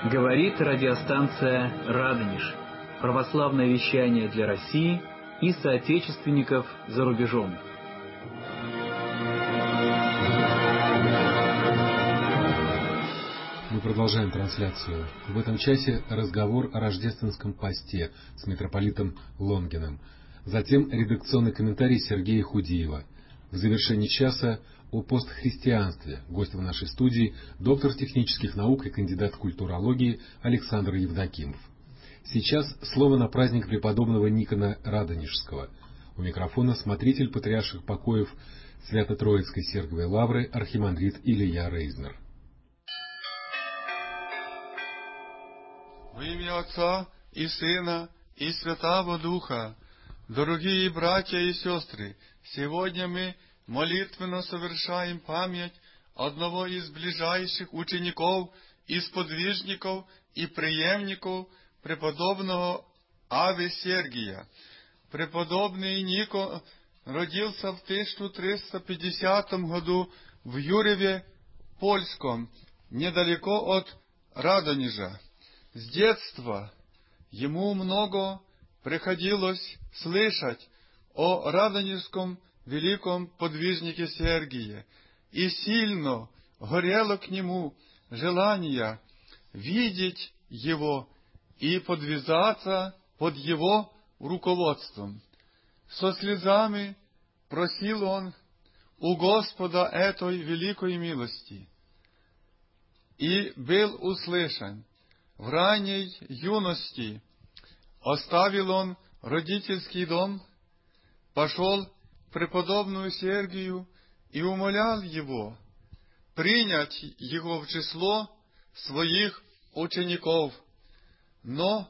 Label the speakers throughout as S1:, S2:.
S1: Говорит радиостанция «Радонеж». Православное вещание для России и соотечественников за рубежом.
S2: Мы продолжаем трансляцию. В этом часе разговор о рождественском посте с митрополитом Лонгиным. Затем редакционный комментарий Сергея Худиева. В завершении часа о постхристианстве. Гость в нашей студии доктор технических наук и кандидат культурологии Александр Евдокимов. Сейчас слово на праздник преподобного Никона Радонежского. У микрофона смотритель патриарших покоев Свято-Троицкой Сергиевой Лавры архимандрит Илья Рейзнер.
S3: Во имя Отца и Сына и Святого Духа, дорогие братья и сестры, сегодня мы молитвенно совершаем память одного из ближайших учеников и сподвижников и преемников преподобного Аве Сергия. Преподобный Никон родился в 1350 году в Юрьеве Польском, недалеко от Радонежа. С детства ему много приходилось слышать о радонежском великом подвижнике Сергии, и сильно горело к нему желание видеть его и подвязаться под его руководством. Со слезами просил он у Господа этой великой милости, и был услышан. В ранней юности оставил он родительский дом, пошел к преподобному Сергию и умолял его принять его в число своих учеников. Но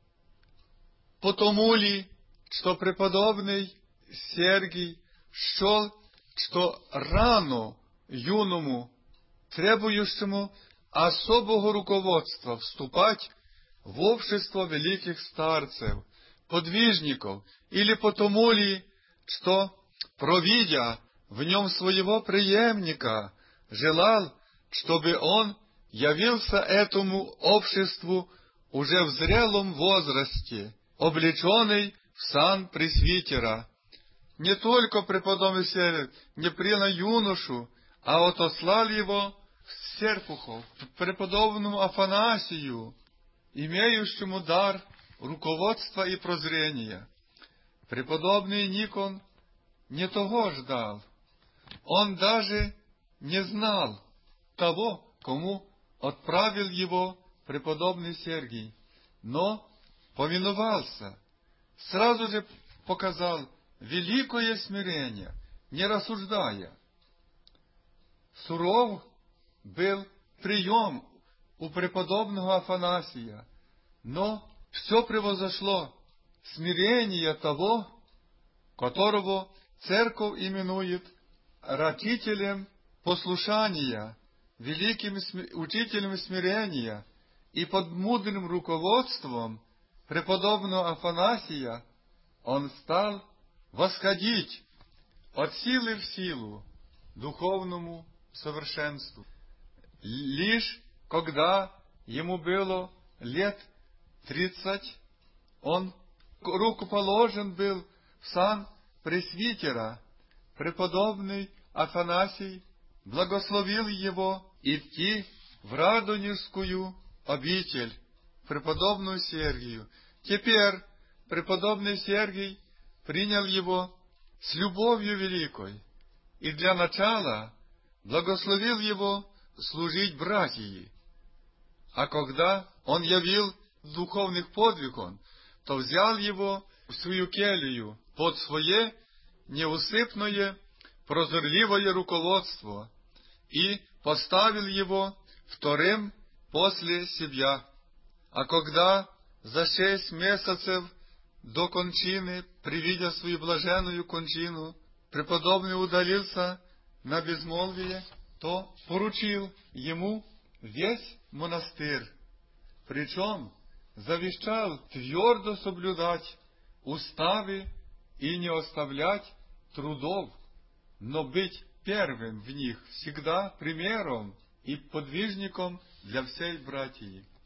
S3: потому ли, что преподобный Сергий счел, что рано юному, требующему особого руководства вступать в общество великих старцев, подвижников, или потому ли, что, провидя в нем своего преемника, желал, чтобы он явился этому обществу уже в зрелом возрасте, облеченный в сан пресвитера. Не только преподобный Сергий не принял юношу, а отослал его в Серпухов, к преподобному Афанасию, имеющему дар руководства и прозрения. Преподобный Никон не того ждал. Он даже не знал того, кому отправил его преподобный Сергий, но повиновался, сразу же показал великое смирение, не рассуждая. Суров был прием у преподобного Афанасия, но все превозошло смирение того, которого церковь именует рачителем послушания, великим учителем смирения, и под мудрым руководством преподобного Афанасия он стал восходить от силы в силу духовному совершенству. Лишь когда ему было лет 30, он рукоположен был в сан пресвитера. Преподобный Афанасий благословил его идти в Радонежскую обитель, преподобную Сергию. Теперь преподобный Сергий принял его с любовью великой и для начала благословил его служить братьи. А когда он явил духовных подвигов, то взял его в свою келью под свое неусыпное, прозорливое руководство и поставил его вторым после себя. А когда за 6 месяцев до кончины, привидя свою блаженную кончину, преподобный удалился на безмолвие, то поручил ему весь монастырь, причем завещал твердо соблюдать уставы и не оставлять трудов, но быть первым в них, всегда примером и подвижником для всей братьи.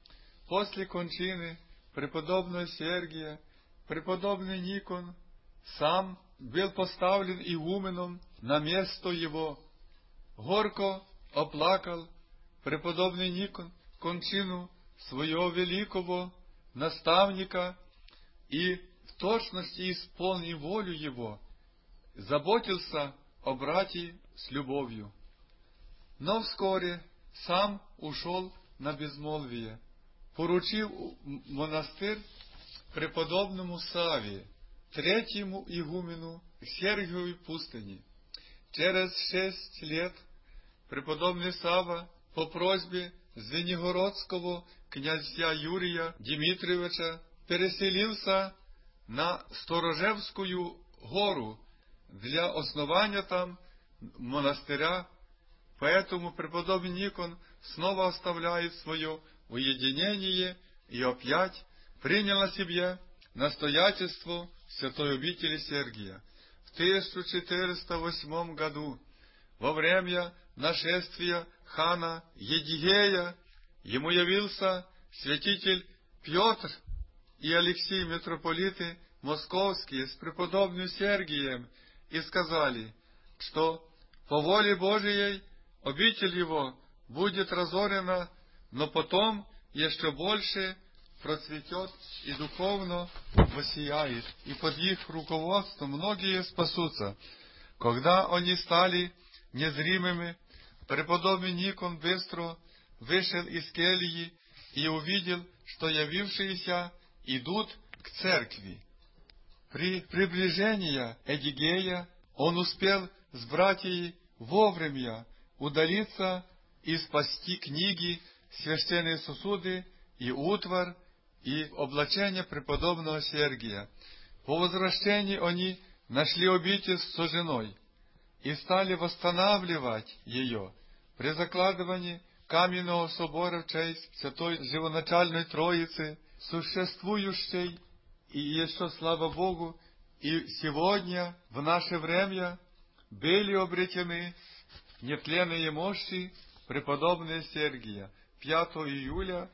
S3: После кончины преподобного Сергия, преподобный Никон сам был поставлен игуменом на место его. Горько оплакал преподобный Никон кончину своего великого наставника и в точности исполнил волю его, заботился о брате с любовью. Но вскоре сам ушел на безмолвие, поручив монастырь преподобному Савве, третьему игумену Сергиевой пустыни. Через 6 лет преподобный Савва по просьбе Звенигородского князя Юрия Дмитриевича переселился на Сторожевскую гору для основания там монастыря, поэтому преподобный Никон снова оставляет свое уединение и опять принял на себе настоятельство святой обители Сергия. В 1408 году, во время нашествия хана Едигея, ему явился святитель Петр и Алексий, митрополиты московские, с преподобным Сергием, и сказали, что по воле Божией обитель его будет разорена, но потом еще больше процветет и духовно воссияет, и под их руководством многие спасутся. Когда они стали незримыми, преподобный Никон быстро вышел из кельи и увидел, что явившиеся идут к церкви. При приближении Эдигея он успел с братьями вовремя удалиться и спасти книги, священные сосуды и утварь, и облачение преподобного Сергия. По возвращении они нашли обитель с женой и стали восстанавливать ее. При закладывании каменного собора в честь Святой Живоначальной Троицы, существующей, и еще, слава Богу, и сегодня, в наше время, были обретены нетленные мощи преподобного Сергия 5 июля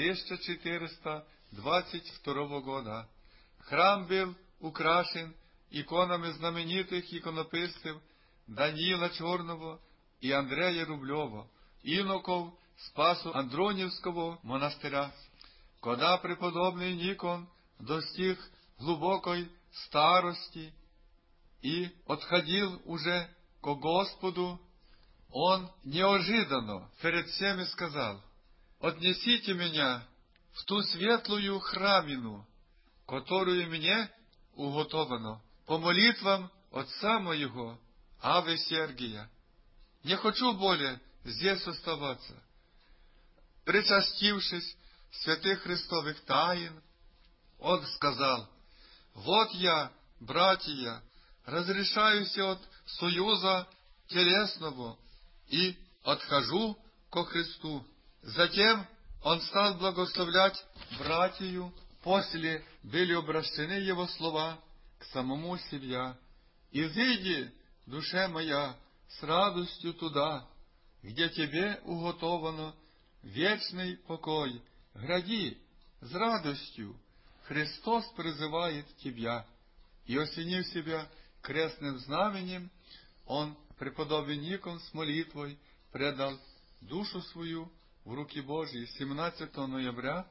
S3: 1422 года. Храм был украшен иконами знаменитых иконописцев Даниила Черного и Андрея Рублева, иноков Спасо-Андроневского монастыря. Когда преподобный Никон достиг глубокой старости и отходил уже ко Господу, он неожиданно перед всеми сказал: «Отнесите меня в ту светлую храмину, которую мне уготовано, по молитвам отца моего, Авы Сергия. Не хочу более здесь оставаться». Причастившись святых Христовых тайн, он сказал: «Вот я, братья, разрешаюсь от союза телесного и отхожу ко Христу». Затем он стал благословлять братью. После были обращены его слова к самому себе: «Изыди, душе моя, с радостью туда, где тебе уготовано вечный покой. Гради с радостью, Христос призывает тебя». И, осенив себя крестным знаменем, он, преподобный Никон, с молитвой предал душу свою в руки Божьи 17 ноября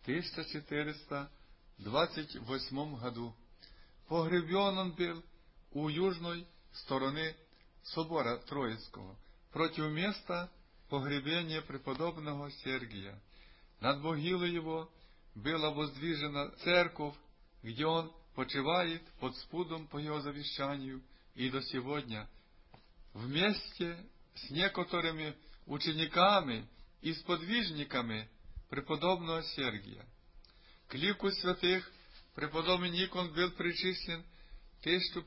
S3: 1428 году. Погребен он был у южной стороны собора Троицкого, против места погребения преподобного Сергия. Над могилой его была воздвижена церковь, где он почивает под спудом по его завещанию и до сегодня, вместе с некоторыми учениками и сподвижниками преподобного Сергия. К лику святых преподобный Никон был причислен в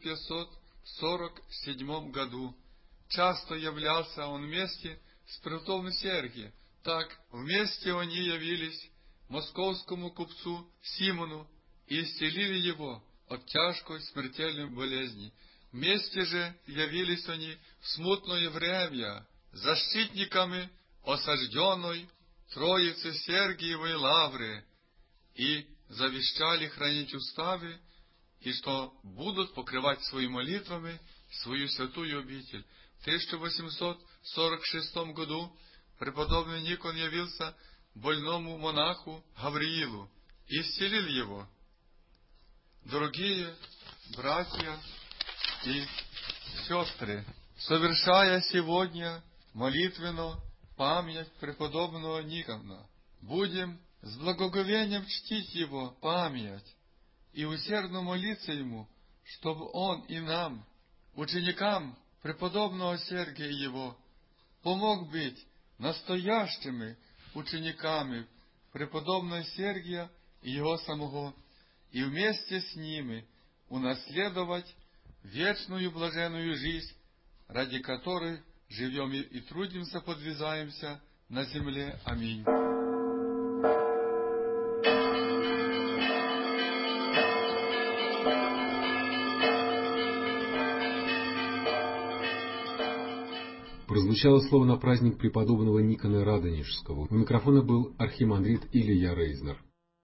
S3: 1547 году. Часто являлся он вместе с преподобным Сергием. Так вместе они явились московскому купцу Симону и исцелили его от тяжкой смертельной болезни. Вместе же явились они в смутное время защитниками осажденной Троицы Сергиевой Лавры и завещали хранить уставы, и что будут покрывать своими молитвами свою святую обитель. В 1846 году преподобный Никон явился больному монаху Гавриилу и исцелил его. Дорогие братья и сестры, совершая сегодня молитвенно память преподобного Никона, будем с благоговением чтить его память и усердно молиться ему, чтобы он и нам, ученикам преподобного Сергия его, помог быть настоящими учениками преподобного Сергия и его самого, и вместе с ними унаследовать вечную блаженную жизнь, ради которой живем и трудимся, подвязаемся на земле. Аминь.
S2: Прозвучало слово на праздник преподобного Никона Радонежского. У микрофона был архимандрит Илья Рейзнер.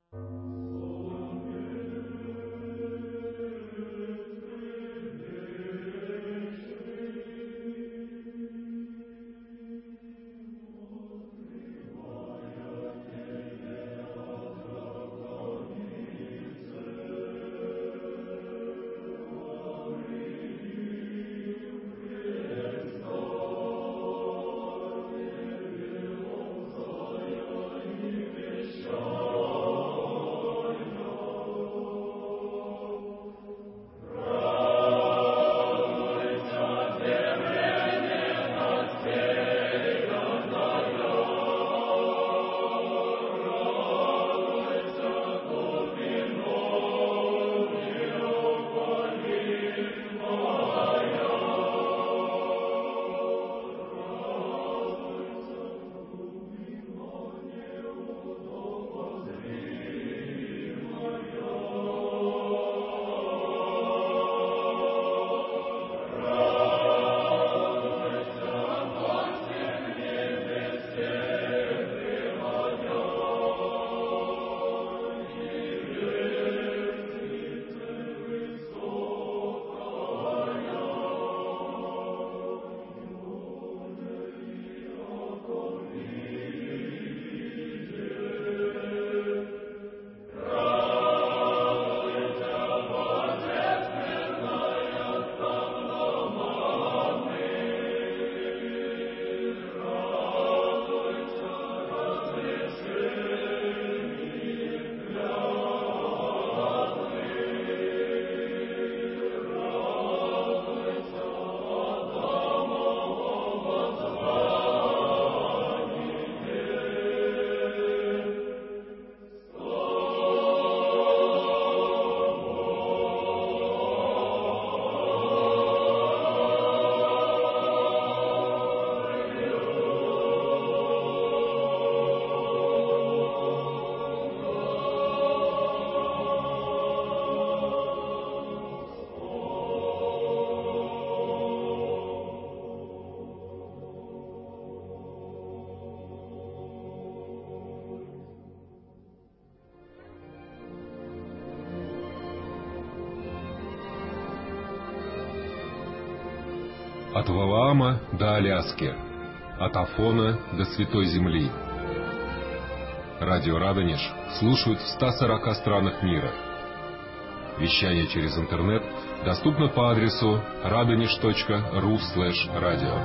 S4: От Валаама до Аляски, от Афона до Святой Земли. Радио Радонеж слушают в 140 странах мира. Вещание через интернет доступно по адресу radonish.ru/radio.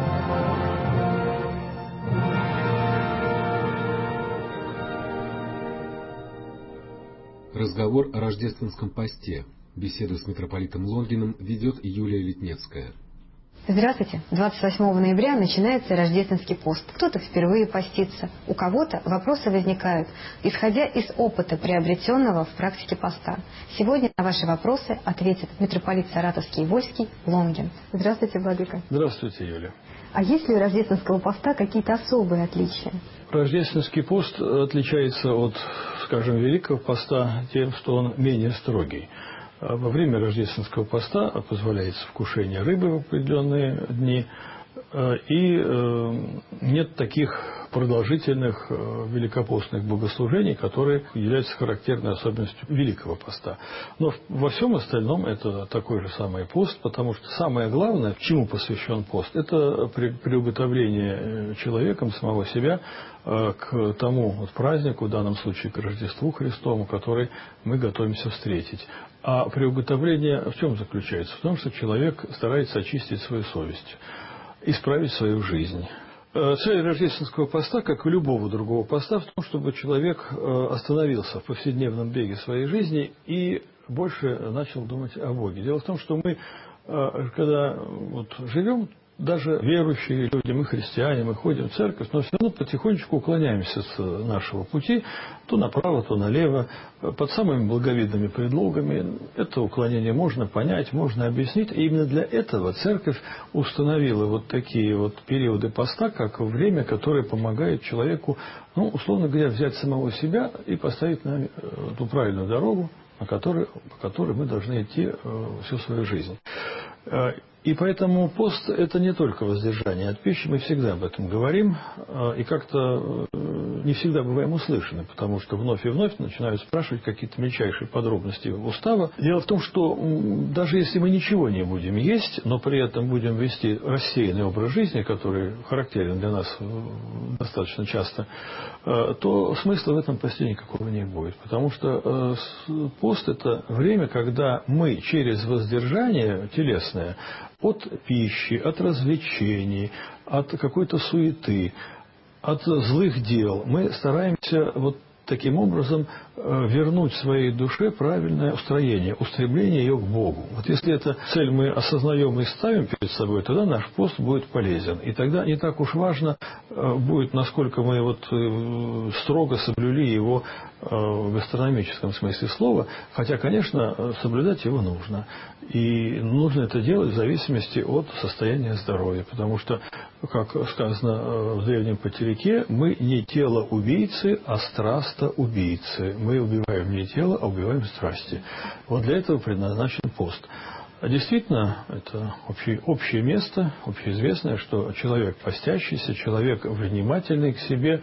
S2: Разговор о рождественском посте. Беседу с митрополитом Лонгиным ведет Юлия Литнецкая.
S5: Здравствуйте. 28 ноября начинается рождественский пост. Кто-то впервые постится, у кого-то вопросы возникают, исходя из опыта, приобретенного в практике поста. Сегодня на ваши вопросы ответит митрополит Саратовский и Вольский Лонгин. Здравствуйте, владыка.
S6: Здравствуйте, Юля.
S5: А есть ли у рождественского поста какие-то особые отличия?
S6: Рождественский пост отличается от, скажем, Великого поста тем, что он менее строгий. Во время рождественского поста позволяется вкушение рыбы в определенные дни, и нет таких продолжительных великопостных богослужений, которые являются характерной особенностью Великого Поста. Но во всем остальном это такой же самый пост, потому что самое главное, чему посвящен пост, это приуготовление человеком самого себя к тому празднику, в данном случае к Рождеству Христову, который мы готовимся встретить. А приуготовление в чем заключается? В том, что человек старается очистить свою совесть, исправить свою жизнь. Цель рождественского поста, как и любого другого поста, в том, чтобы человек остановился в повседневном беге своей жизни и больше начал думать о Боге. Дело в том, что мы, когда живем, даже верующие люди, мы христиане, мы ходим в церковь, но все равно потихонечку уклоняемся с нашего пути, то направо, то налево, под самыми благовидными предлогами. Это уклонение можно понять, можно объяснить. И именно для этого церковь установила такие периоды поста, как время, которое помогает человеку, условно говоря, взять самого себя и поставить на ту правильную дорогу, по которой мы должны идти всю свою жизнь. И поэтому пост – это не только воздержание от пищи, мы всегда об этом говорим, и как-то не всегда бываем услышаны, потому что вновь и вновь начинают спрашивать какие-то мельчайшие подробности устава. Дело в том, что даже если мы ничего не будем есть, но при этом будем вести рассеянный образ жизни, который характерен для нас достаточно часто, то смысла в этом посте никакого не будет, потому что пост – это время, когда мы через воздержание телесное от пищи, от развлечений, от какой-то суеты, от злых дел, мы стараемся таким образом вернуть своей душе правильное устремление ее к Богу. Если эту цель мы осознаем и ставим перед собой, тогда наш пост будет полезен. И тогда не так уж важно будет, насколько мы строго соблюли его в гастрономическом смысле слова, хотя, конечно, соблюдать его нужно. И нужно это делать в зависимости от состояния здоровья, потому что, как сказано в древнем Патерике, мы не тело убийцы, а страста убийцы. Мы убиваем не тело, а убиваем страсти. Для этого предназначен пост. А действительно, это общее место, общеизвестное, что человек постящийся, человек внимательный к себе,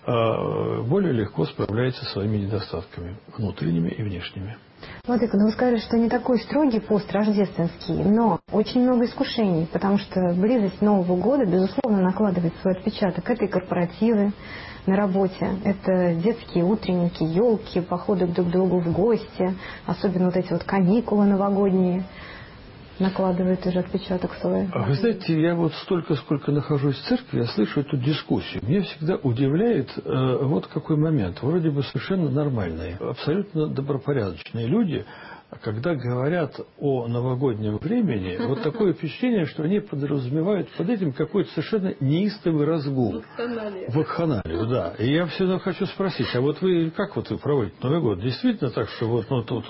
S6: более легко справляется со своими недостатками, внутренними и внешними.
S5: Владыка, вы сказали, что не такой строгий пост рождественский, но очень много искушений, потому что близость Нового года, безусловно, накладывает свой отпечаток. Это и корпоративы на работе, это детские утренники, елки, походы друг к другу в гости, особенно эти каникулы новогодние накладывают уже отпечаток свой.
S6: Вы знаете, я столько, сколько нахожусь в церкви, я слышу эту дискуссию. Меня всегда удивляет какой момент. Вроде бы совершенно нормальные, абсолютно добропорядочные люди, когда говорят о новогоднем времени, такое впечатление, что они подразумевают под этим какой-то совершенно неистовый разгул. Вакханалию, да. И я всегда хочу спросить, а вы как вы проводите Новый год? Действительно так, что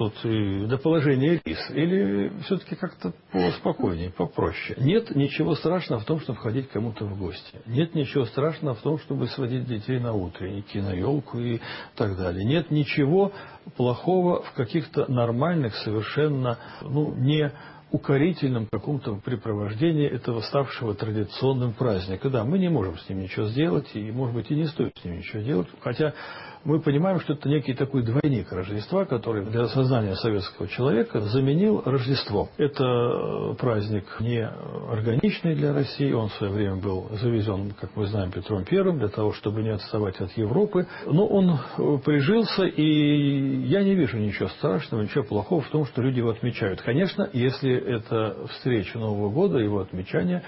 S6: до положения рис? Или все-таки как-то поспокойнее, попроще? Нет ничего страшного в том, чтобы ходить кому-то в гости. Нет ничего страшного в том, чтобы сводить детей на утренники, на елку и так далее. Нет ничего плохого в каких-то нормальных, совершенно не укорительном каком-то препровождении этого ставшего традиционным праздника. Да, мы не можем с ним ничего сделать, и, может быть, и не стоит с ним ничего делать, хотя мы понимаем, что это некий такой двойник Рождества, который для сознания советского человека заменил Рождество. Это праздник не органичный для России, он в свое время был завезен, как мы знаем, Петром I, для того, чтобы не отставать от Европы, но он прижился, и я не вижу ничего страшного, ничего плохого в том, что люди его отмечают. Конечно, если это встреча Нового года, его отмечание,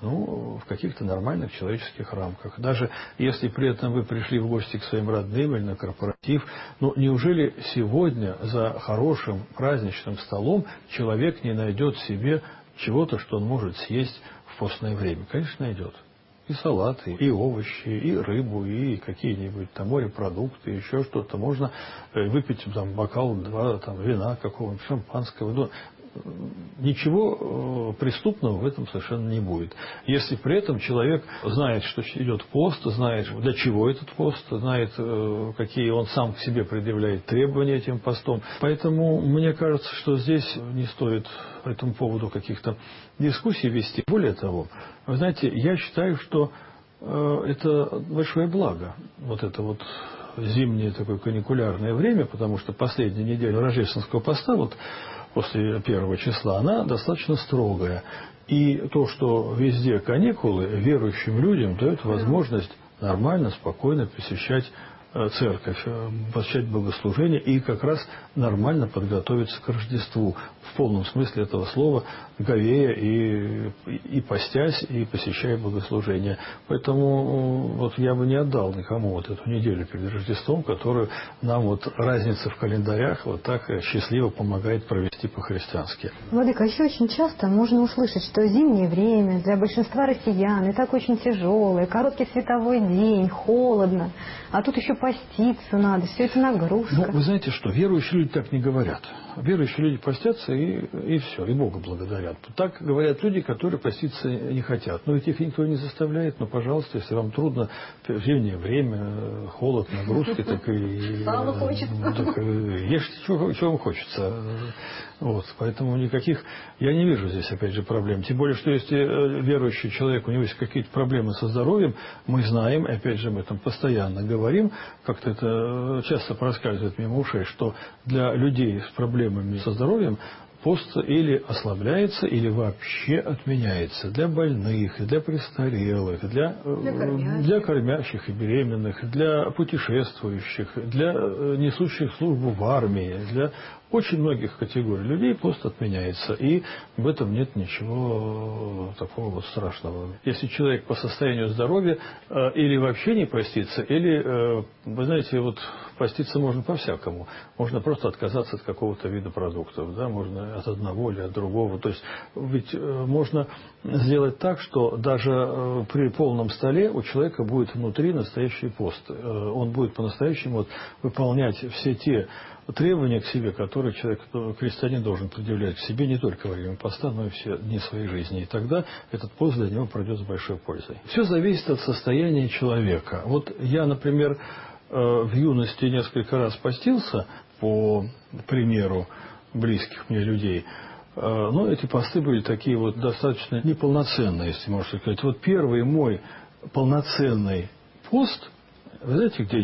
S6: в каких-то нормальных человеческих рамках. Даже если при этом вы пришли в гости к своим родным или на корпоратив, неужели сегодня за хорошим праздничным столом человек не найдет себе чего-то, что он может съесть в постное время? Конечно, найдет. И салаты, и овощи, и рыбу, и какие-нибудь морепродукты, еще что-то. Можно выпить бокал-два вина какого-нибудь, шампанского. Ничего преступного в этом совершенно не будет. Если при этом человек знает, что идет пост, знает, для чего этот пост, знает, какие он сам к себе предъявляет требования этим постом. Поэтому мне кажется, что здесь не стоит по этому поводу каких-то дискуссий вести. Более того, Вы знаете, я считаю, что это большое благо, вот это вот зимнее такое каникулярное время, потому что последняя неделя рождественского поста, вот после 1 числа, она достаточно строгая. И то, что везде каникулы, верующим людям дает возможность нормально, спокойно посещать церковь, посещать богослужение и как раз нормально подготовиться к Рождеству в полном смысле этого слова, говея и постясь, и посещая богослужение. Поэтому вот я бы не отдал никому вот эту неделю перед Рождеством, которую нам вот разница в календарях вот так счастливо помогает провести по-христиански.
S5: Владыка, еще очень часто можно услышать, что зимнее время для большинства россиян и так очень тяжелое, короткий световой день, холодно, а тут еще поститься надо, все это нагрузка.
S6: Ну, вы знаете что, верующие люди так не говорят. Верующие люди постятся и все, и Бога благодарят. Так говорят люди, которые поститься не хотят. Но ведь их никто не заставляет, но, пожалуйста, если вам трудно, зимнее время, холод, нагрузки, так и...
S5: Сало хочется.
S6: Ешьте, что вам хочется. Вот, поэтому никаких... Я не вижу здесь, опять же, проблем. Тем более, что если верующий человек, у него есть какие-то проблемы со здоровьем, мы знаем, и опять же, мы там постоянно говорим, как-то это часто проскальзывает мимо ушей, что для людей с проблемами со здоровьем пост или ослабляется, или вообще отменяется. Для больных, для престарелых, для кормящих и беременных, для путешествующих, для несущих службу в армии, для очень многих категорий людей пост отменяется. И в этом нет ничего такого вот страшного. Если человек по состоянию здоровья или вообще не постится, или, вы знаете, вот поститься можно по-всякому. Можно просто отказаться от какого-то вида продуктов, да, можно от одного или от другого. То есть ведь можно сделать так, что даже при полном столе у человека будет внутри настоящий пост. Он будет по-настоящему вот выполнять все те требования к себе, которые человек, крестьянин, должен предъявлять к себе не только во время поста, но и все дни своей жизни. И тогда этот пост для него пройдет с большой пользой. Все зависит от состояния человека. Вот я, например, в юности несколько раз постился, по примеру близких мне людей. Но эти посты были такие вот достаточно неполноценные, если можно сказать. Вот первый мой полноценный пост, вы знаете, где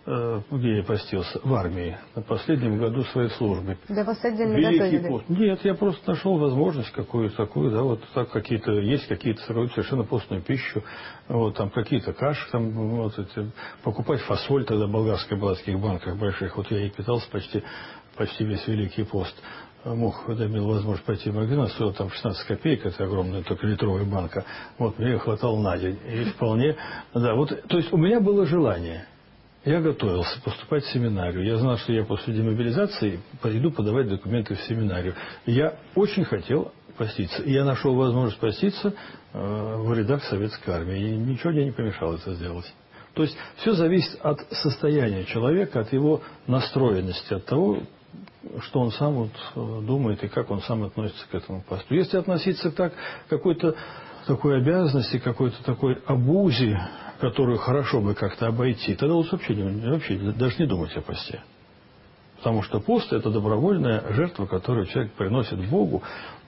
S6: я постился? В армии, на последнем году своей службы.
S5: Да вас отдельно
S6: Великий
S5: готовили?
S6: пост. Нет, я просто нашел возможность какую-то такую, да, вот так есть какие-то совершенно постную пищу, вот там какие-то каши, там вот эти, покупать фасоль, тогда болгарская была в таких банках больших, вот я и питался почти весь Великий пост. Мог, когда имел возможность пойти в магазин, стоил там 16 копеек, это огромная только литровая банка, вот мне ее хватало на день, и вполне, да, вот, то есть у меня было желание. Я готовился поступать в семинарию. Я знал, что я после демобилизации пойду подавать документы в семинарию. Я очень хотел поститься. И я нашел возможность поститься в рядах советской армии. И ничего мне не помешало это сделать. То есть все зависит от состояния человека, от его настроенности, от того, что он сам вот думает и как он сам относится к этому посту. Если относиться так к какой-то такой обязанности, какой-то такой обузе, которую хорошо бы как-то обойти, тогда лучше вообще даже не думать о посте. Потому что пост – это добровольная жертва, которую человек приносит Богу,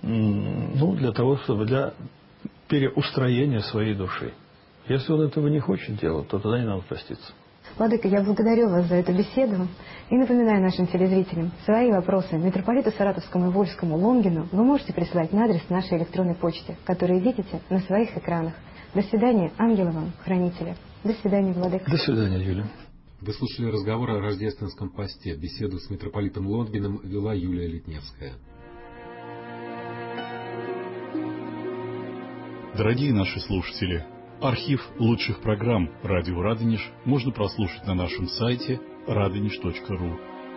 S6: для того, чтобы для переустроения своей души. Если он этого не хочет делать, то тогда не надо поститься.
S5: Владыка, я благодарю вас за эту беседу и напоминаю нашим телезрителям, свои вопросы митрополиту Саратовскому и Вольскому Лонгину вы можете присылать на адрес нашей электронной почты, которые видите на своих экранах. До свидания, ангелы вам, хранители. До свидания, Владыка.
S6: До свидания, Юлия.
S2: Вы слушали разговор о рождественском посте. Беседу с митрополитом Лонгиным вела Юлия Литневская.
S7: Дорогие наши слушатели, архив лучших программ «Радио Радонеж» можно прослушать на нашем сайте radonеж.ру.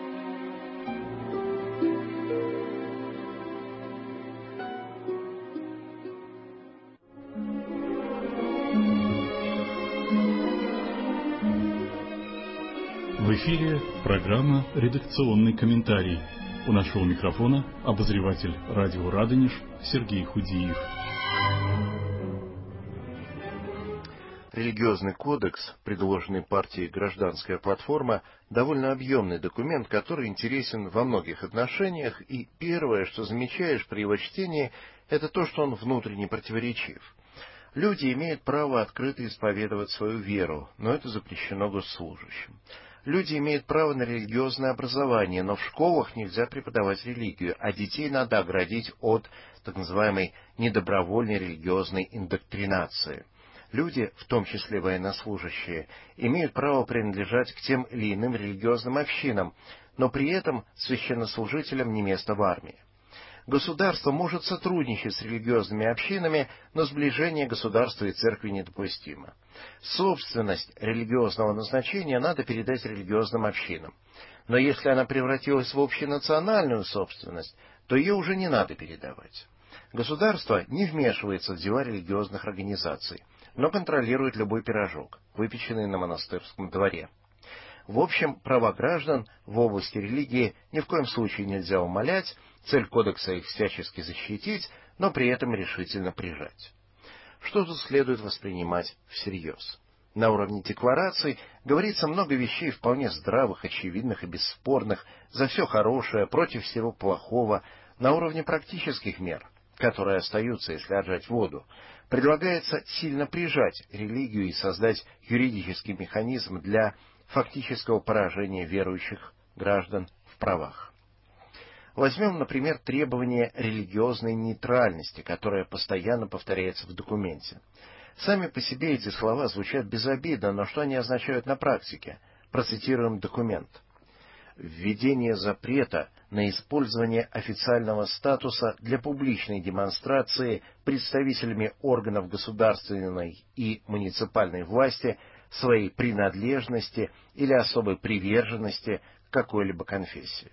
S7: В эфире программа «Редакционный комментарий». У нашего микрофона обозреватель радио «Радонеж» Сергей Худиев.
S8: Религиозный кодекс, предложенный партией «Гражданская платформа», довольно объемный документ, который интересен во многих отношениях, и первое, что замечаешь при его чтении, это то, что он внутренне противоречив. Люди имеют право открыто исповедовать свою веру, но это запрещено госслужащим. Люди имеют право на религиозное образование, но в школах нельзя преподавать религию, а детей надо оградить от так называемой недобровольной религиозной индоктринации. Люди, в том числе военнослужащие, имеют право принадлежать к тем или иным религиозным общинам, но при этом священнослужителям не место в армии. Государство может сотрудничать с религиозными общинами, но сближение государства и церкви недопустимо. Собственность религиозного назначения надо передать религиозным общинам. Но если она превратилась в общенациональную собственность, то ее уже не надо передавать. Государство не вмешивается в дела религиозных организаций, но контролирует любой пирожок, выпеченный на монастырском дворе. В общем, права граждан в области религии ни в коем случае нельзя умалять, цель кодекса их всячески защитить, но при этом решительно прижать. Что тут следует воспринимать всерьез? На уровне деклараций говорится много вещей вполне здравых, очевидных и бесспорных, за все хорошее, против всего плохого. На уровне практических мер, которые остаются, если отжать воду, предлагается сильно прижать религию и создать юридический механизм для фактического поражения верующих граждан в правах. Возьмем, например, требование религиозной нейтральности, которое постоянно повторяется в документе. Сами по себе эти слова звучат безобидно, но что они означают на практике? Процитируем документ. Введение запрета на использование официального статуса для публичной демонстрации представителями органов государственной и муниципальной власти своей принадлежности или особой приверженности к какой-либо конфессии.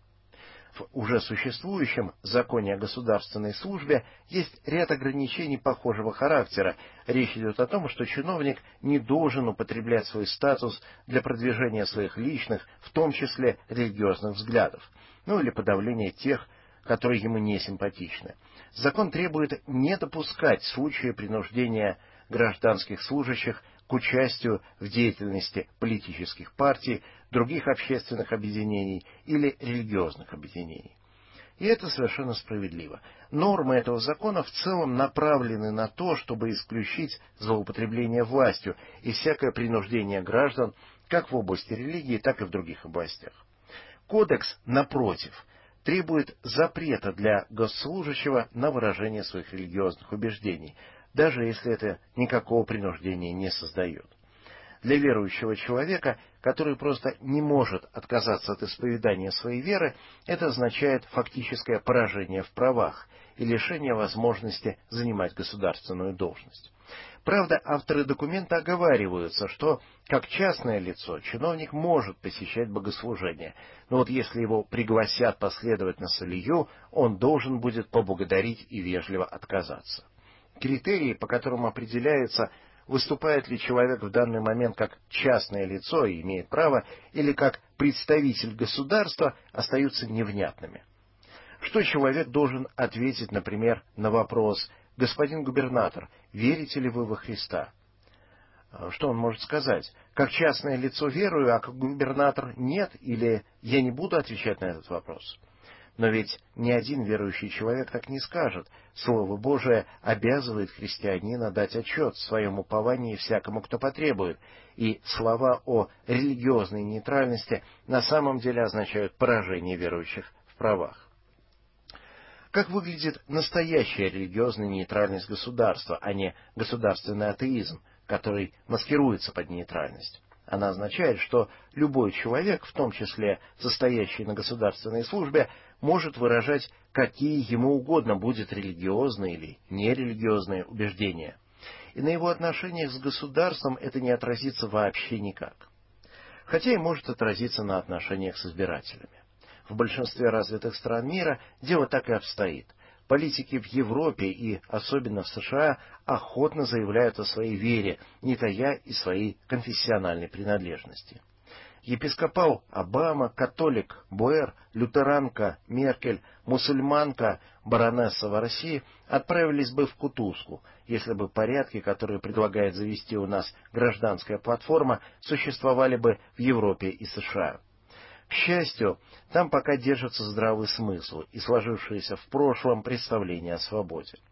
S8: В уже существующем законе о государственной службе есть ряд ограничений похожего характера. Речь идет о том, что чиновник не должен употреблять свой статус для продвижения своих личных, в том числе религиозных взглядов, или подавления тех, которые ему не симпатичны. Закон требует не допускать случаи принуждения гражданских служащих к участию в деятельности политических партий, других общественных объединений или религиозных объединений. И это совершенно справедливо. Нормы этого закона в целом направлены на то, чтобы исключить злоупотребление властью и всякое принуждение граждан как в области религии, так и в других областях. Кодекс, напротив, требует запрета для госслужащего на выражение своих религиозных убеждений, даже если это никакого принуждения не создает. Для верующего человека, который просто не может отказаться от исповедания своей веры, это означает фактическое поражение в правах и лишение возможности занимать государственную должность. Правда, авторы документа оговариваются, что как частное лицо чиновник может посещать богослужения, но вот если его пригласят последовать на солию, он должен будет поблагодарить и вежливо отказаться. Критерии, по которым определяется, выступает ли человек в данный момент как частное лицо и имеет право, или как представитель государства, остаются невнятными. Что человек должен ответить, например, на вопрос: «Господин губернатор, верите ли вы во Христа?» Что он может сказать? Как частное лицо верую, а как губернатор нет, или «я не буду отвечать на этот вопрос»? Но ведь ни один верующий человек так не скажет. Слово Божие обязывает христианина дать отчет в своем уповании всякому, кто потребует. И слова о религиозной нейтральности на самом деле означают поражение верующих в правах. Как выглядит настоящая религиозная нейтральность государства, а не государственный атеизм, который маскируется под нейтральность? Она означает, что любой человек, в том числе состоящий на государственной службе, может выражать какие ему угодно, будут религиозные или нерелигиозные убеждения. И на его отношениях с государством это не отразится вообще никак. Хотя и может отразиться на отношениях с избирателями. В большинстве развитых стран мира дело так и обстоит. Политики в Европе и особенно в США охотно заявляют о своей вере, не тая и своей конфессиональной принадлежности. Епископал Обама, католик Буэр, лютеранка Меркель, мусульманка баронесса в России отправились бы в кутузку, если бы порядки, которые предлагает завести у нас гражданская платформа, существовали бы в Европе и США. К счастью, там пока держится здравый смысл и сложившееся в прошлом представление о свободе.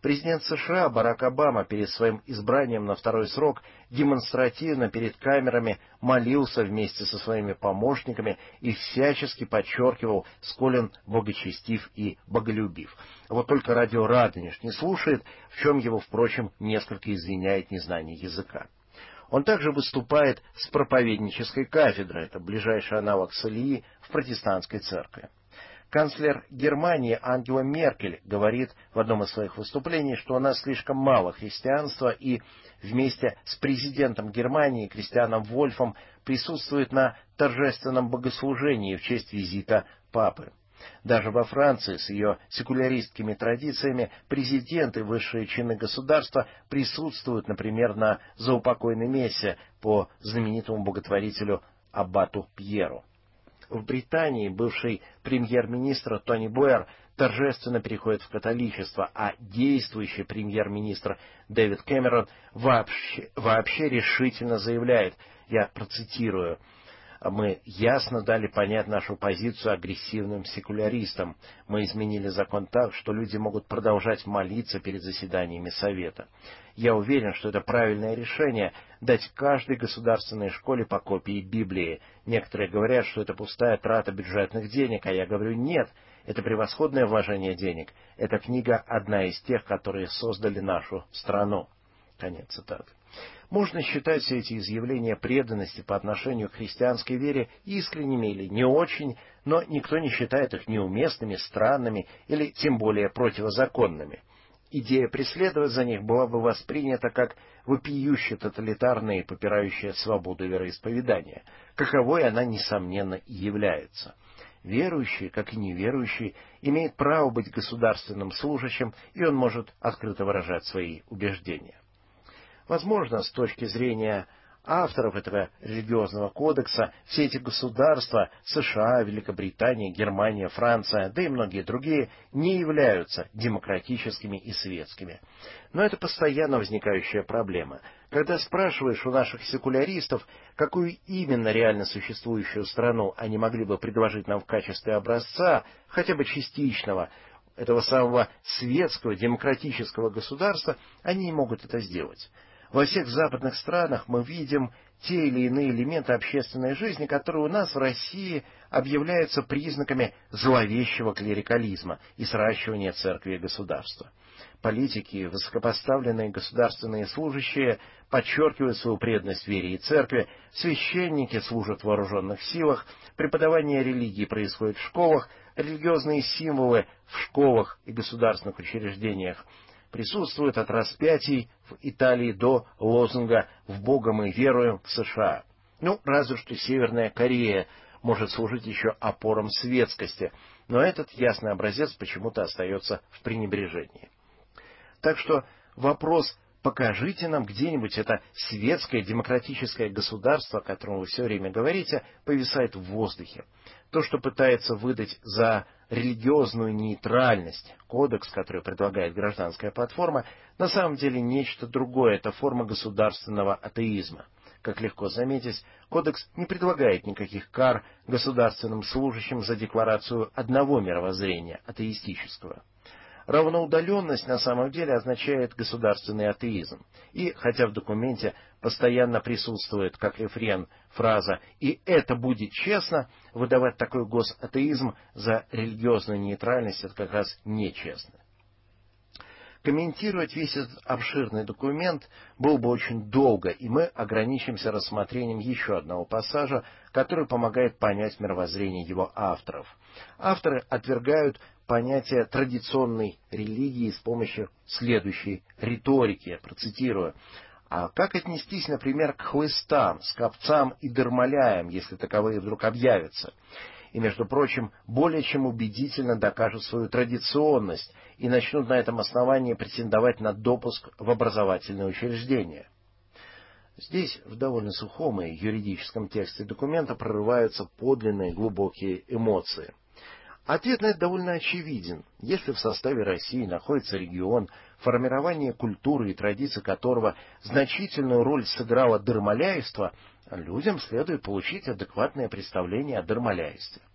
S8: Президент США Барак Обама перед своим избранием на второй срок демонстративно перед камерами молился вместе со своими помощниками и всячески подчеркивал, сколь он благочестив и боголюбив. Вот только радио «Радонеж» не слушает, в чем его, впрочем, несколько извиняет незнание языка. Он также выступает с проповеднической кафедры, это ближайший аналог Солии в протестантской церкви. Канцлер Германии Ангела Меркель говорит в одном из своих выступлений, что у нас слишком мало христианства, и вместе с президентом Германии Кристианом Вольфом присутствует на торжественном богослужении в честь визита папы. Даже во Франции с ее секуляристскими традициями президенты и высшие чины государства присутствуют, например, на заупокойной мессе по знаменитому боготворителю аббату Пьеру. В Британии бывший премьер-министр Тони Блэр торжественно переходит в католичество, а действующий премьер-министр Дэвид Кэмерон вообще решительно заявляет, я процитирую: «Мы ясно дали понять нашу позицию агрессивным секуляристам. Мы изменили закон так, что люди могут продолжать молиться перед заседаниями Совета. Я уверен, что это правильное решение — дать каждой государственной школе по копии Библии. Некоторые говорят, что это пустая трата бюджетных денег, а я говорю, нет, это превосходное вложение денег. Эта книга одна из тех, которые создали нашу страну». Конец цитаты. Можно считать все эти изъявления преданности по отношению к христианской вере искренними или не очень, но никто не считает их неуместными, странными или тем более противозаконными. Идея преследовать за них была бы воспринята как вопиюще тоталитарная и попирающая свободу вероисповедания, каковой она, несомненно, и является. Верующий, как и неверующий, имеет право быть государственным служащим, и он может открыто выражать свои убеждения. Возможно, с точки зрения авторов этого религиозного кодекса, все эти государства, США, Великобритания, Германия, Франция, да и многие другие, не являются демократическими и светскими. Но это постоянно возникающая проблема. Когда спрашиваешь у наших секуляристов, какую именно реально существующую страну они могли бы предложить нам в качестве образца, хотя бы частичного, этого самого светского демократического государства, они не могут это сделать. Во всех западных странах мы видим те или иные элементы общественной жизни, которые у нас в России объявляются признаками зловещего клерикализма и сращивания церкви и государства. Политики, высокопоставленные государственные служащие подчеркивают свою преданность вере и церкви, священники служат в вооруженных силах, преподавание религии происходит в школах, религиозные символы в школах и государственных учреждениях присутствуют от распятий в Италии до лозунга «В Бога мы веруем» в США. Разве что Северная Корея может служить еще опором светскости, но этот ясный образец почему-то остается в пренебрежении. Так что вопрос «покажите нам где-нибудь это светское демократическое государство», о котором вы все время говорите, повисает в воздухе. То, что пытается выдать за религиозную нейтральность кодекс, который предлагает гражданская платформа, на самом деле нечто другое, это форма государственного атеизма. Как легко заметить, кодекс не предлагает никаких кар государственным служащим за декларацию одного мировоззрения, атеистического. Равноудаленность на самом деле означает государственный атеизм. И хотя в документе постоянно присутствует как рефрен фраза «и это будет честно», выдавать такой госатеизм за религиозную нейтральность — это как раз нечестно. Комментировать весь этот обширный документ было бы очень долго, и мы ограничимся рассмотрением еще одного пассажа, который помогает понять мировоззрение его авторов. Авторы отвергают понятие традиционной религии с помощью следующей риторики, я процитирую. А как отнестись, например, к хлыстам, скопцам и дырмаляям, если таковые вдруг объявятся? И, между прочим, более чем убедительно докажут свою традиционность и начнут на этом основании претендовать на допуск в образовательные учреждения. Здесь, в довольно сухом и юридическом тексте документа, прорываются подлинные глубокие эмоции. Ответ на это довольно очевиден. Если в составе России находится регион, формирование культуры и традиций которого значительную роль сыграло дырмаляйство, людям следует получить адекватное представление о дырмаляйстве.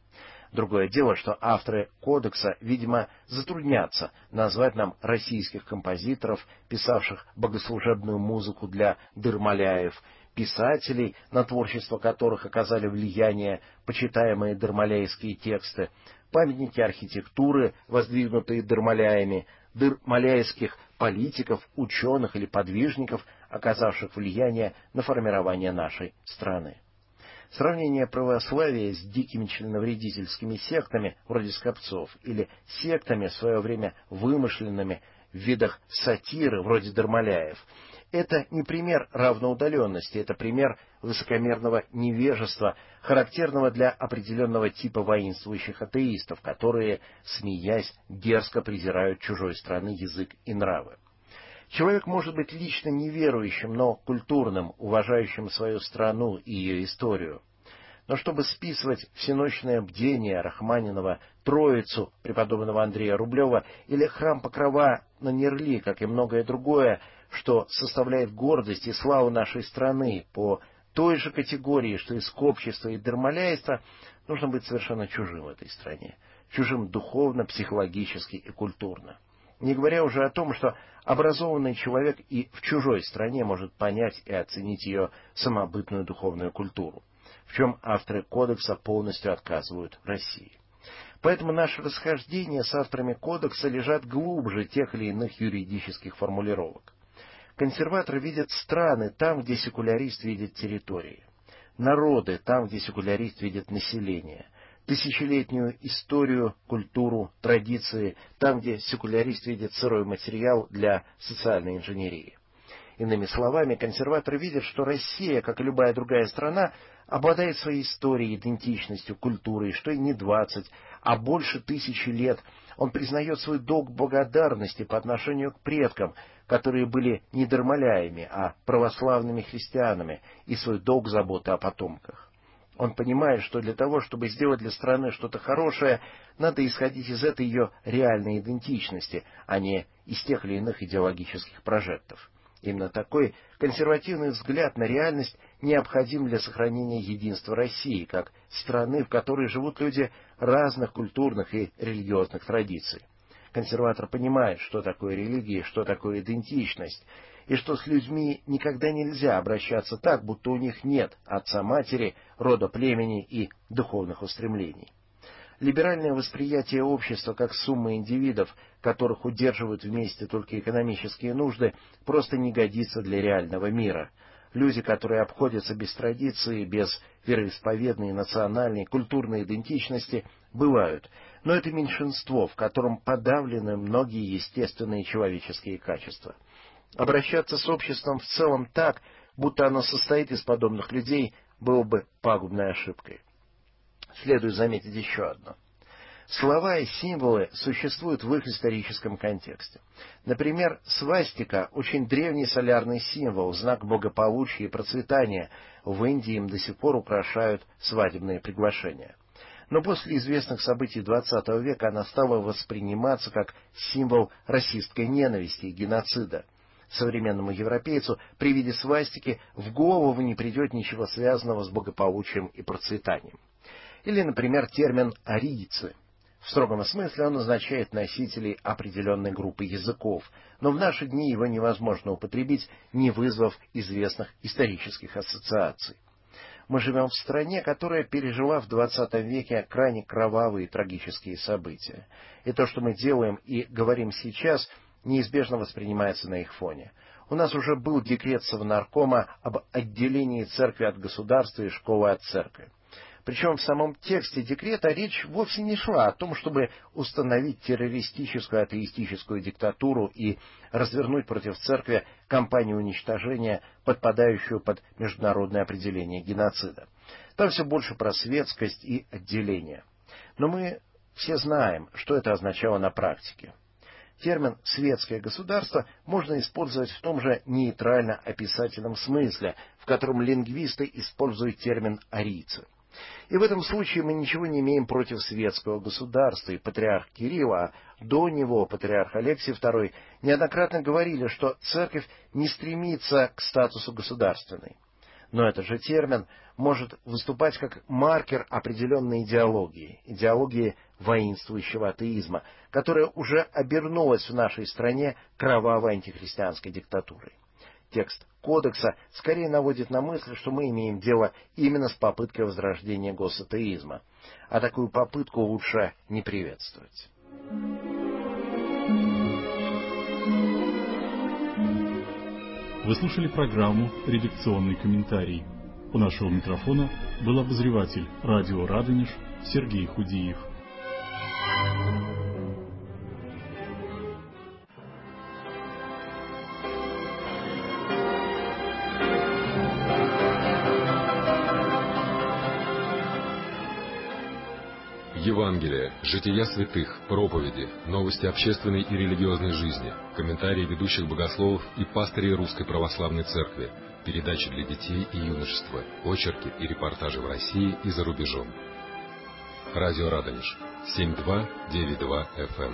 S8: Другое дело, что авторы кодекса, видимо, затруднятся назвать нам российских композиторов, писавших богослужебную музыку для дырмаляев, писателей, на творчество которых оказали влияние почитаемые дырмаляйские тексты, памятники архитектуры, воздвигнутые дырмаляями, дырмаляйских политиков, ученых или подвижников, оказавших влияние на формирование нашей страны. Сравнение православия с дикими членовредительскими сектами, вроде скопцов, или сектами, в свое время вымышленными в видах сатиры, вроде дырмаляев, это не пример равноудаленности, это пример высокомерного невежества, характерного для определенного типа воинствующих атеистов, которые, смеясь, дерзко презирают чужой страны язык и нравы. Человек может быть лично неверующим, но культурным, уважающим свою страну и ее историю. Но чтобы списывать всеночное бдение Рахманинова, Троицу преподобного Андрея Рублева или храм Покрова на Нерли, как и многое другое, что составляет гордость и славу нашей страны, по той же категории, что и скопчество и дырмаляйство, нужно быть совершенно чужим в этой стране, чужим духовно, психологически и культурно. Не говоря уже о том, что образованный человек и в чужой стране может понять и оценить ее самобытную духовную культуру, в чем авторы кодекса полностью отказывают России. Поэтому наши расхождения с авторами кодекса лежат глубже тех или иных юридических формулировок. Консерваторы видят страны там, где секулярист видит территории, народы там, где секулярист видит население, тысячелетнюю историю, культуру, традиции, там, где секулярист видит сырой материал для социальной инженерии. Иными словами, консерваторы видят, что Россия, как и любая другая страна, обладает своей историей, идентичностью, культурой, что и не 20, а больше 1000 лет. Он признает свой долг благодарности по отношению к предкам, которые были не дырмаляями, а православными христианами, и свой долг заботы о потомках. Он понимает, что для того, чтобы сделать для страны что-то хорошее, надо исходить из этой ее реальной идентичности, а не из тех или иных идеологических прожектов. Именно такой консервативный взгляд на реальность необходим для сохранения единства России, как страны, в которой живут люди разных культурных и религиозных традиций. Консерватор понимает, что такое религия, что такое идентичность, и что с людьми никогда нельзя обращаться так, будто у них нет отца-матери, рода племени и духовных устремлений. Либеральное восприятие общества как суммы индивидов, которых удерживают вместе только экономические нужды, просто не годится для реального мира. Люди, которые обходятся без традиции, без вероисповедной, национальной, культурной идентичности, бывают, но это меньшинство, в котором подавлены многие естественные человеческие качества. Обращаться с обществом в целом так, будто оно состоит из подобных людей, было бы пагубной ошибкой. Следует заметить еще одно. Слова и символы существуют в их историческом контексте. Например, свастика – очень древний солярный символ, знак благополучия и процветания. В Индии им до сих пор украшают свадебные приглашения. Но после известных событий XX века она стала восприниматься как символ расистской ненависти и геноцида. Современному европейцу при виде свастики в голову не придет ничего связанного с благополучием и процветанием. Или, например, термин «арийцы». В строгом смысле он означает носителей определенной группы языков, но в наши дни его невозможно употребить, не вызвав известных исторических ассоциаций. Мы живем в стране, которая пережила в XX веке крайне кровавые и трагические события. И то, что мы делаем и говорим сейчас, неизбежно воспринимается на их фоне. У нас уже был декрет Совнаркома об отделении церкви от государства и школы от церкви. Причем в самом тексте декрета речь вовсе не шла о том, чтобы установить террористическую атеистическую диктатуру и развернуть против церкви кампанию уничтожения, подпадающую под международное определение геноцида. Там все больше про светскость и отделение. Но мы все знаем, что это означало на практике. Термин «светское государство» можно использовать в том же нейтрально-описательном смысле, в котором лингвисты используют термин «арийцы». И в этом случае мы ничего не имеем против светского государства, и патриарх Кирилл, а до него патриарх Алексий II неоднократно говорили, что церковь не стремится к статусу государственной. Но этот же термин может выступать как маркер определенной идеологии воинствующего атеизма, которая уже обернулась в нашей стране кровавой антихристианской диктатурой. Текст кодекса скорее наводит на мысль, что мы имеем дело именно с попыткой возрождения госатеизма, а такую попытку лучше не приветствовать.
S7: Вы слушали программу «Редакционный комментарий». У нашего микрофона был обозреватель радио «Радонеж» Сергей Худиев.
S4: Евангелие, жития святых, проповеди, новости общественной и религиозной жизни, комментарии ведущих богословов и пастырей Русской Православной Церкви, передачи для детей и юношества, очерки и репортажи в России и за рубежом. Радио Радонеж, 7292 FM.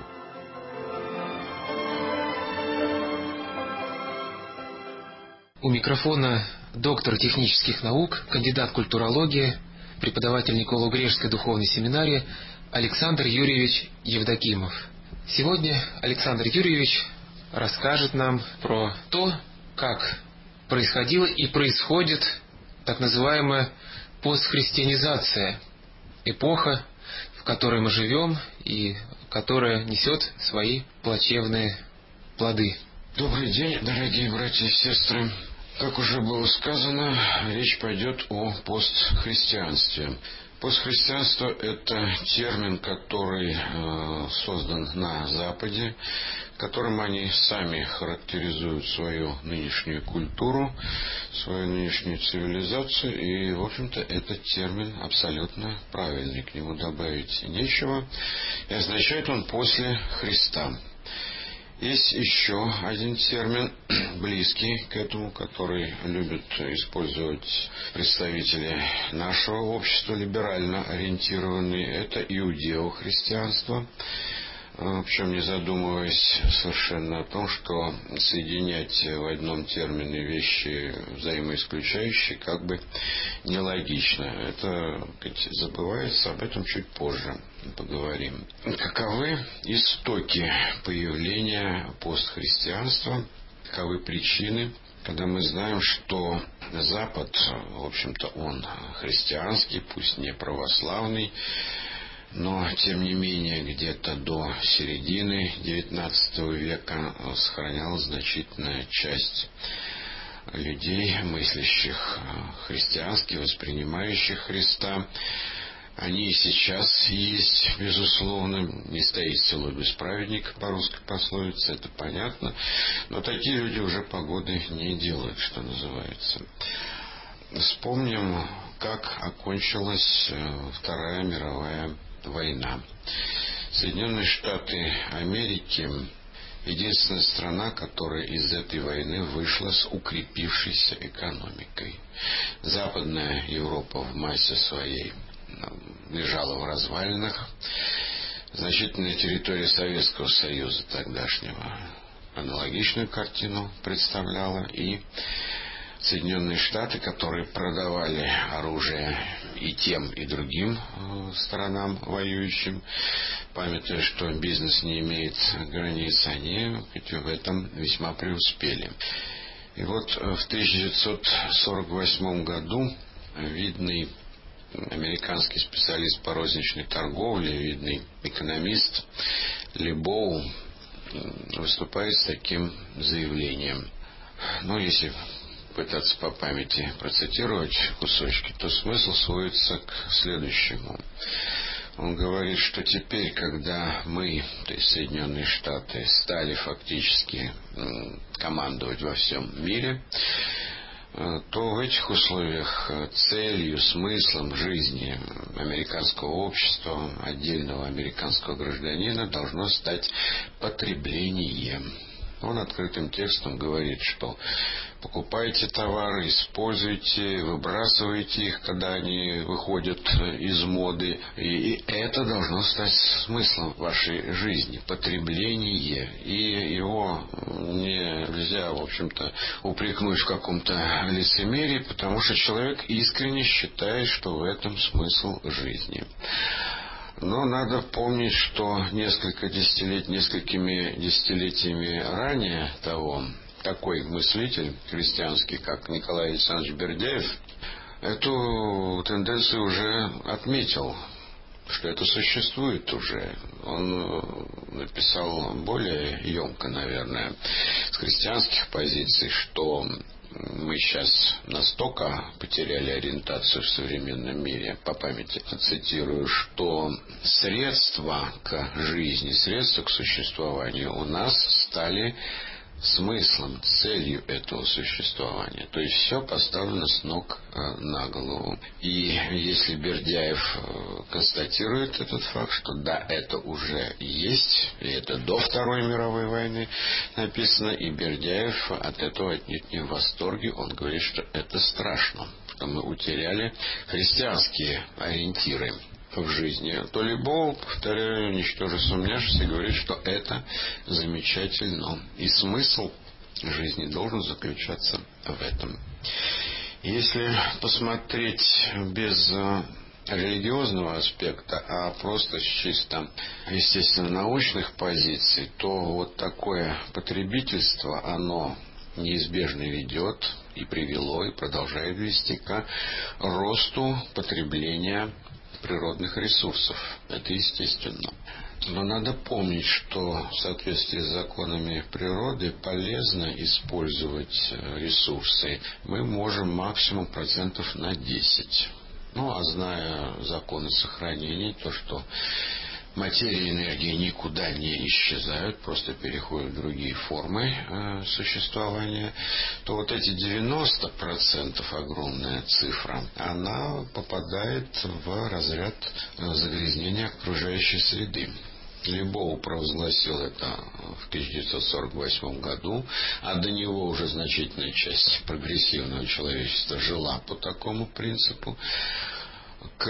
S9: У микрофона доктор технических наук, кандидат культурологии, преподаватель Николо-Грежской духовной семинарии Александр Юрьевич Евдокимов. Сегодня Александр Юрьевич расскажет нам про то, как происходила и происходит так называемая постхристианизация, эпоха, в которой мы живем и которая несет свои плачевные плоды.
S10: Добрый день, дорогие братья и сестры. Как уже было сказано, речь пойдет о постхристианстве. Постхристианство – это термин, который создан на Западе, которым они сами характеризуют свою нынешнюю культуру, свою нынешнюю цивилизацию, и, в общем-то, этот термин абсолютно правильный, к нему добавить нечего, и означает он «после Христа». Есть еще один термин, близкий к этому, который любят использовать представители нашего общества, либерально ориентированные. Это иудео-христианство. Причем не задумываясь совершенно о том, что соединять в одном термине вещи взаимоисключающие как бы нелогично. Это забывается, об этом чуть позже поговорим. Каковы истоки появления постхристианства, каковы причины, когда мы знаем, что Запад, в общем-то, он христианский, пусть не православный, но, тем не менее, где-то до середины XIX века сохранялась значительная часть людей, мыслящих христиански, воспринимающих Христа. Они и сейчас есть, безусловно, не стоит село без праведника, по русской пословице, это понятно, но такие люди уже погоды не делают, что называется. Вспомним, как окончилась Вторая мировая война. Соединенные Штаты Америки — единственная страна, которая из этой войны вышла с укрепившейся экономикой. Западная Европа в массе своей лежала в развалинах. Значительная территория Советского Союза тогдашнего аналогичную картину представляла, и Соединенные Штаты, которые продавали оружие и тем, и другим сторонам воюющим, памятуя, что бизнес не имеет границ, они в этом весьма преуспели. И вот в 1948 году видный американский специалист по розничной торговле, видный экономист Лебоу выступает с таким заявлением. Если пытаться по памяти процитировать кусочки, то смысл сводится к следующему. Он говорит, что теперь, когда мы, то есть Соединенные Штаты, стали фактически командовать во всем мире, то в этих условиях целью, смыслом жизни американского общества, отдельного американского гражданина должно стать потребление. Он открытым текстом говорит, что покупайте товары, используйте, выбрасывайте их, когда они выходят из моды. И это должно стать смыслом вашей жизни, потребление. И его нельзя, в общем-то, упрекнуть в каком-то лицемерии, потому что человек искренне считает, что в этом смысл жизни. Но надо помнить, что несколькими десятилетиями ранее того, такой мыслитель христианский, как Николай Александрович Бердяев, эту тенденцию уже отметил, что это существует уже. Он написал более емко, наверное, с христианских позиций, что мы сейчас настолько потеряли ориентацию в современном мире, по памяти цитирую, что средства к жизни, средства к существованию у нас стали смыслом, целью этого существования. То есть все поставлено с ног на голову. И если Бердяев констатирует этот факт, что да, это уже есть, и это до Второй мировой войны написано, и Бердяев от этого отнюдь не в восторге, он говорит, что это страшно, что мы утеряли христианские ориентиры в жизни, то Лебов, повторяю, ничтоже сумняшься, говорит, что это замечательно. И смысл жизни должен заключаться в этом. Если посмотреть без религиозного аспекта, а просто с чисто, естественно, научных позиций, то вот такое потребительство, оно неизбежно ведет и привело, и продолжает вести к росту потребления природных ресурсов. Это естественно. Но надо помнить, что в соответствии с законами природы полезно использовать ресурсы. Мы можем максимум процентов на 10. Ну, а зная законы сохранения, то, что материя и энергия никуда не исчезают, просто переходят в другие формы существования, то вот эти 90%, огромная цифра, она попадает в разряд загрязнения окружающей среды. Лебоу провозгласил это в 1948 году, а до него уже значительная часть прогрессивного человечества жила по такому принципу. К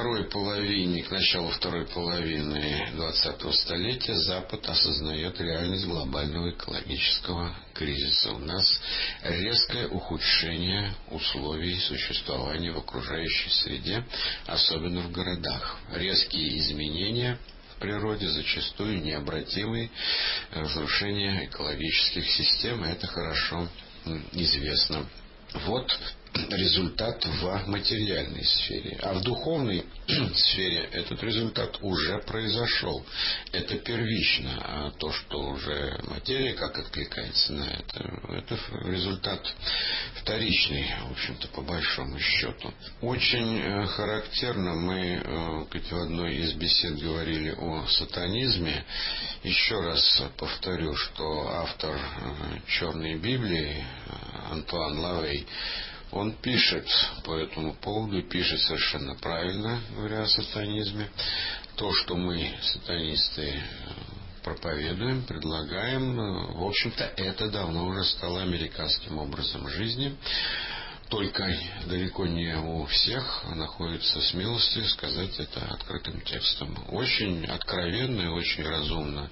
S10: началу второй половины 20-го столетия Запад осознает реальность глобального экологического кризиса. У нас резкое ухудшение условий существования в окружающей среде, особенно в городах. Резкие изменения в природе, зачастую необратимые разрушения экологических систем, и это хорошо известно. Вот результат в материальной сфере. А в духовной сфере этот результат уже произошел. Это первично. А то, что уже материя как откликается на это результат вторичный, в общем-то, по большому счету. Очень характерно, мы в одной из бесед говорили о сатанизме. Еще раз повторю, что автор «Черной Библии» Антуан Лавей, он пишет по этому поводу, и пишет совершенно правильно, говоря о сатанизме. То, что мы, сатанисты, проповедуем, предлагаем, в общем-то, это давно уже стало американским образом жизни. Только далеко не у всех находится смелость сказать это открытым текстом. Очень откровенно и очень разумно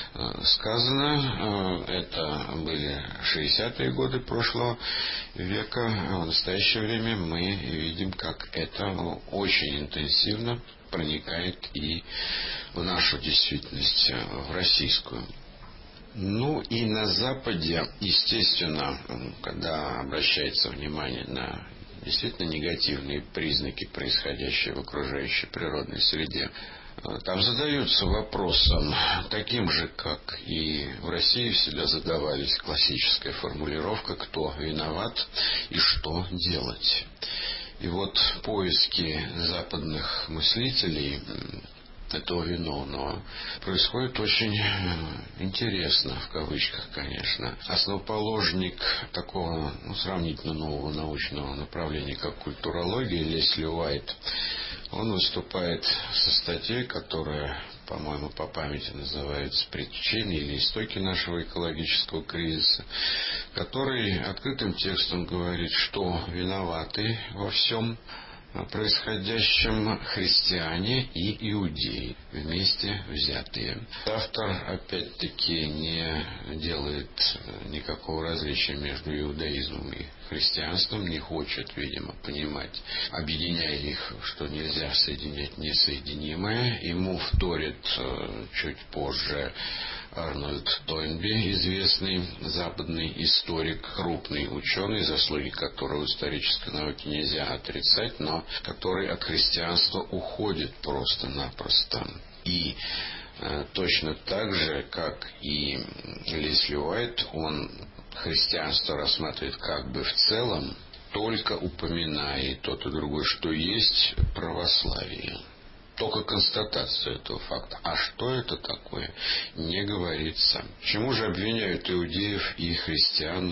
S10: сказано. Это были 60-е годы прошлого века. А в настоящее время мы видим, как это очень интенсивно проникает и в нашу действительность, в российскую. Ну и на Западе, естественно, когда обращается внимание на действительно негативные признаки, происходящие в окружающей природной среде, там задаются вопросом, таким же, как и в России всегда задавались, классическая формулировка «кто виноват и что делать?». И вот поиски западных мыслителей этого виновного происходит очень интересно, в кавычках, конечно. Основоположник такого сравнительно нового научного направления, как культурология, Лесли Уайт, он выступает со статьей, которая по-моему, по памяти называются «Причины или истоки нашего экологического кризиса», который открытым текстом говорит, что виноваты во всем происходящем христиане и иудеи, вместе взятые. Автор, опять-таки, не делает никакого различия между иудаизмом и христианством, не хочет, видимо, понимать, объединяя их, что нельзя соединять несоединимое. Ему вторит чуть позже Арнольд Тойнби, известный западный историк, крупный ученый, заслуги которого в исторической науке нельзя отрицать, но который от христианства уходит просто-напросто. И точно так же, как и Лесли Уайт, он христианство рассматривает как бы в целом, только упоминая тот и другой, что есть православие. Только констатацию этого факта. А что это такое, не говорится. Почему же обвиняют иудеев и христиан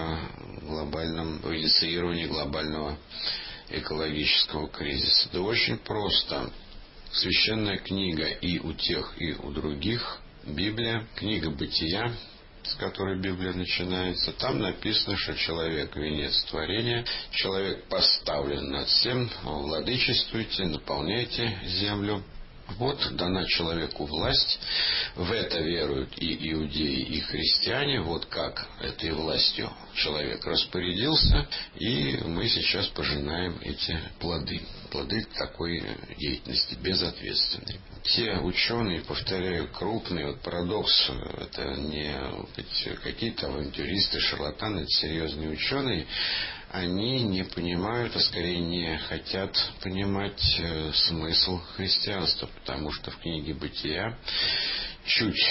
S10: в инициировании глобального экологического кризиса? Да очень просто. Священная книга и у тех, и у других, Библия, книга Бытия, с которой Библия начинается, там написано, что человек — венец творения, человек поставлен над всем, владычествуйте, наполняйте землю. Вот дана человеку власть, в это веруют и иудеи, и христиане, вот как этой властью человек распорядился, и мы сейчас пожинаем эти плоды такой деятельности безответственной. Те ученые, повторяю, крупные, вот парадокс, это не какие-то авантюристы, шарлатаны, это серьезные ученые, они не понимают, а скорее не хотят понимать смысл христианства, потому что в книге Бытия чуть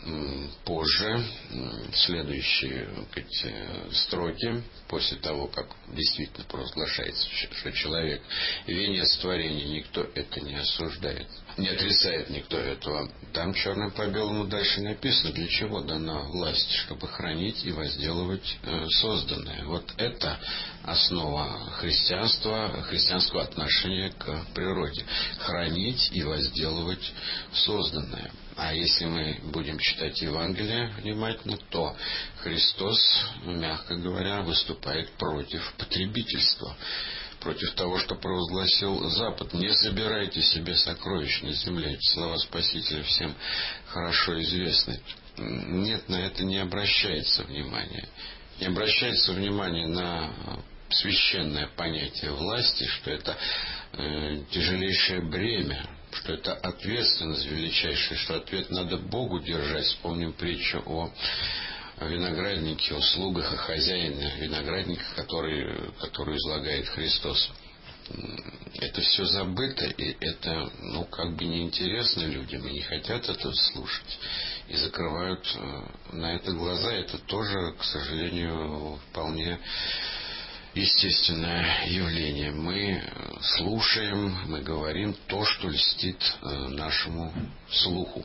S10: позже, следующие строки, после того, как действительно провозглашается, что человек венец творения, никто это не осуждает, не отрицает никто этого. Там черным по белому дальше написано, для чего дана власть, чтобы хранить и возделывать созданное. Вот это основа христианского отношения к природе. Хранить и возделывать созданное. А если мы будем читать Евангелие внимательно, то Христос, мягко говоря, выступает против потребительства, против того, что провозгласил Запад. Не собирайте себе сокровищ на земле. Эти слова Спасителя всем хорошо известны. Нет, на это не обращается внимания. Не обращается внимания на священное понятие власти, что это тяжелейшее бремя, что это ответственность величайшая, что ответ надо Богу держать. Вспомним притчу о винограднике, о слугах, о хозяине виноградника, которую излагает Христос. Это все забыто, и это, как бы неинтересно людям, и не хотят это слушать, и закрывают на это глаза. Это тоже, к сожалению, вполне естественное явление. Мы слушаем, мы говорим то, что льстит нашему слуху.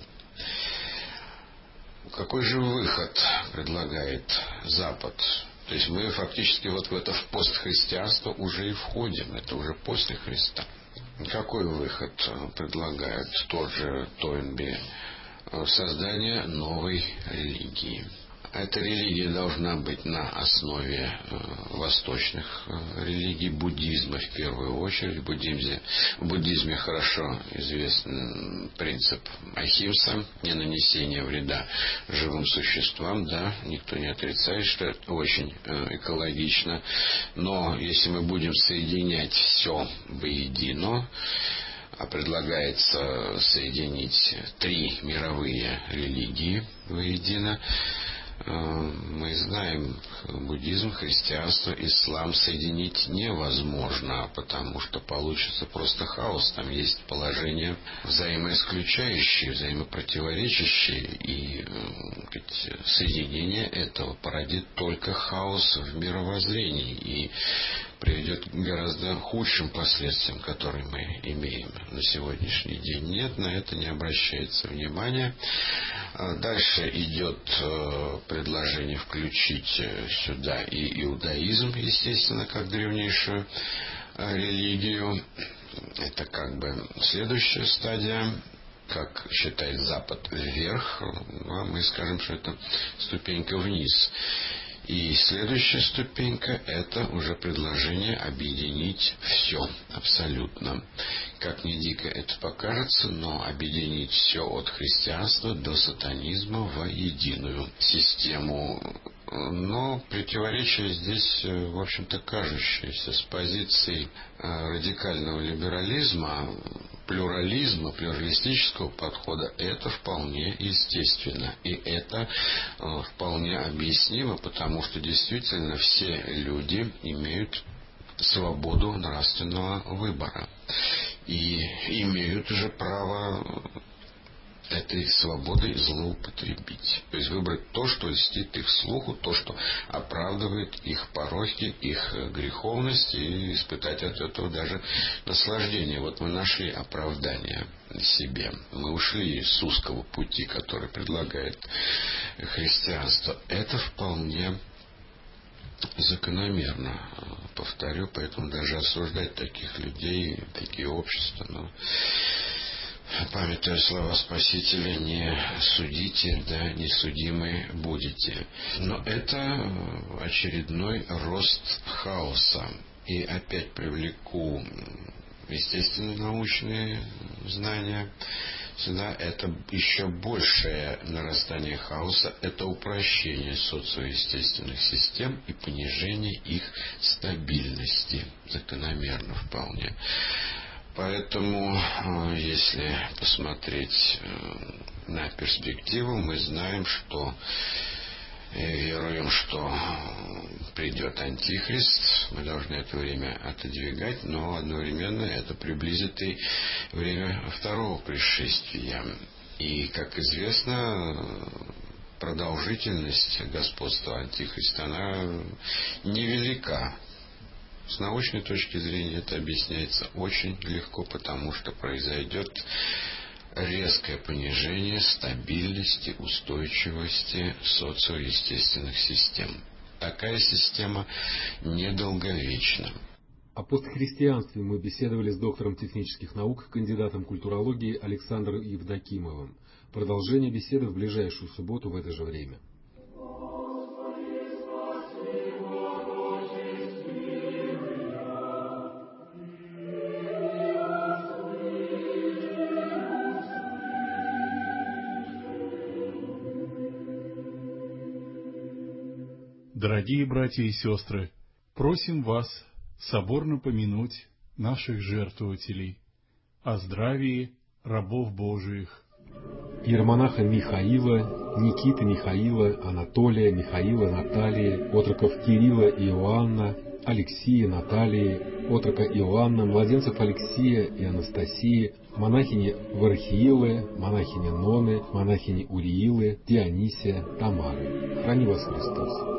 S10: Какой же выход предлагает Запад? То есть мы фактически вот в это в постхристианство уже и входим. Это уже после Христа. Какой выход предлагает тот же Тойнби? Создание новой религии. Эта религия должна быть на основе восточных религий, буддизма в первую очередь. В буддизме хорошо известен принцип ахимса, не нанесение вреда живым существам, да, никто не отрицает, что это очень экологично. Но если мы будем соединять все воедино, а предлагается соединить 3 мировые религии воедино, мы знаем, буддизм, христианство, ислам соединить невозможно, потому что получится просто хаос. Там есть положения взаимоисключающие, взаимопротиворечащие, и соединение этого породит только хаос в мировоззрении и приведет к гораздо худшим последствиям, которые мы имеем на сегодняшний день. Нет, на это не обращается внимания. Дальше идет предложение включить сюда и иудаизм, естественно, как древнейшую религию. Это как бы следующая стадия. как считает Запад, вверх, а мы скажем, что это ступенька вниз. И следующая ступенька – это уже предложение объединить все абсолютно. Как ни дико это покажется, но объединить все от христианства до сатанизма в единую систему. Но противоречие здесь, в общем-то, кажущееся с позицией радикального либерализма, плюрализма, плюралистического подхода, это вполне естественно. И это вполне объяснимо, потому что действительно все люди имеют свободу нравственного выбора. И имеют же право этой свободой злоупотребить. То есть выбрать то, что льстит их слуху, то, что оправдывает их порохи, их греховность, и испытать от этого даже наслаждение. Вот мы нашли оправдание себе. Мы ушли с узкого пути, который предлагает христианство. Это вполне закономерно, повторю, поэтому даже осуждать таких людей, такие общества, памятуя слова Спасителя, не судите, да не судимы будете. Но это очередной рост хаоса. И опять привлеку естественные научные знания сюда. Это еще большее нарастание хаоса, это упрощение социоестественных систем и понижение их стабильности. Закономерно вполне. Поэтому, если посмотреть на перспективу, мы знаем, что веруем, что придет Антихрист. Мы должны это время отодвигать, но одновременно это приблизит и время второго пришествия. И, как известно, продолжительность господства Антихриста, она невелика. С научной точки зрения это объясняется очень легко, потому что произойдет резкое понижение стабильности, устойчивости социоестественных систем. Такая система недолговечна.
S2: О постхристианстве мы беседовали с доктором технических наук, кандидатом культурологии Александром Евдокимовым. Продолжение беседы в ближайшую субботу в это же время.
S7: Дорогие братья и сестры, просим вас соборно помянуть наших жертвователей, о здравии рабов Божиих.
S2: Иеромонаха Михаила, Никиты Михаила, Анатолия, Михаила, Наталии, отроков Кирилла и Иоанна, Алексия, Наталии, отрока Иоанна, младенцев Алексия и Анастасии, монахини Вархиилы, монахини Ноны, монахини Уриилы, Дионисия, Тамары. Храни вас Христос!